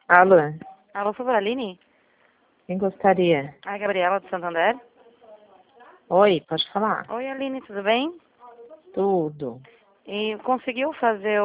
Alô, Alô, por favor, Aline? quem gostaria? Ah, Gabriela do Santander. Oi, pode falar? Oi, Aline, tudo bem? Tudo. E conseguiu fazer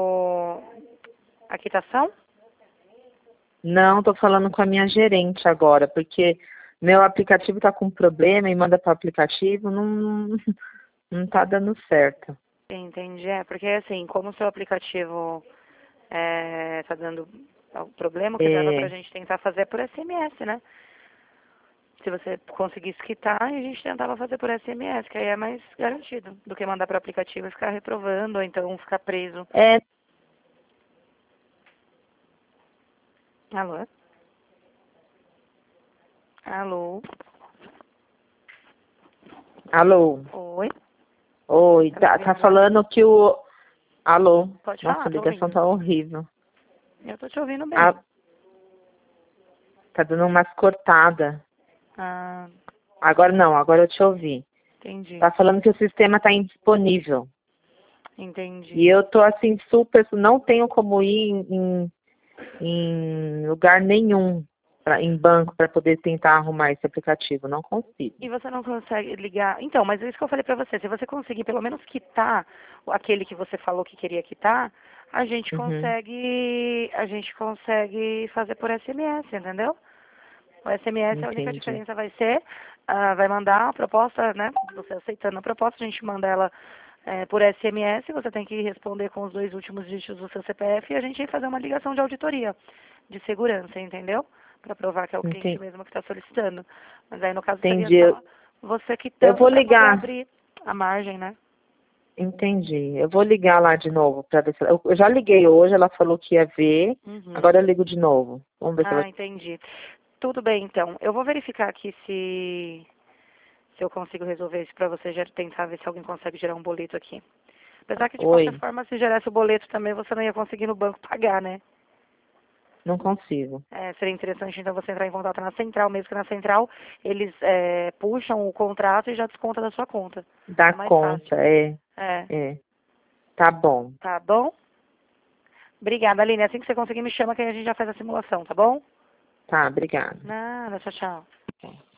a quitação? Não, tô falando com a minha gerente agora, porque meu aplicativo tá com problema e manda para o aplicativo, não tá dando certo. Entendi. É, porque assim, como o seu aplicativo tá dando problema, o que dava pra É, gente tentar fazer é por SMS, né? Se você conseguisse quitar, a gente tentava fazer por SMS, que aí é mais garantido do que mandar pro aplicativo e ficar reprovando, ou então ficar preso. é, Alô? Alô? alô, Oi? oi, Tá me tá ouvindo agora? falando que o, alô, Pode nossa, falar, a tô ligação ouvindo. tá horrível. Eu tô te ouvindo bem. Ah, tá dando umas cortadas. Ah, Agora não, agora eu te ouvi. entendi. Tá falando que o sistema tá indisponível. E Entendi. eu tô assim, super, não tenho como ir em lugar nenhum, em banco, para poder tentar arrumar esse aplicativo. Não consigo. E você não consegue ligar. Então, mas é isso que eu falei pra você. Se você conseguir pelo menos quitar aquele que você falou que queria quitar, Uhum, a gente consegue fazer por SMS, entendeu? O SMS, a única entendi. diferença vai ser, vai mandar a proposta, né? Você aceitando a proposta, a gente manda ela por SMS, você tem que responder com os 2 últimos dígitos do seu CPF e a gente vai fazer uma ligação de auditoria de segurança, entendeu? Para provar que é o cliente Entendi. mesmo que está solicitando. Mas aí, no caso, seria Entendi. só você Eu quitando vou para poder ligar. abrir a margem, né? Entendi. Eu vou ligar lá de novo para ver se eu já liguei hoje, ela falou que ia ver. Uhum. Agora eu ligo de novo. Vamos ver se ela. Ah, entendi. Tudo bem, então. Eu vou verificar aqui se eu consigo resolver isso para você tentar ver se alguém consegue gerar um boleto aqui. Apesar que, de qualquer Oi, forma, se gerasse o boleto também, você não ia conseguir no banco pagar, né? não consigo. Seria interessante, então, você entrar em contato na central, mesmo que na central eles puxam o contrato e já desconta da sua conta. Dá É mais conta, fácil. é, É, é. Tá bom. tá bom? Obrigada, Aline. Assim que você conseguir, me chama que a gente já faz a simulação, tá bom? Tá, obrigada. Nada, tchau, tchau.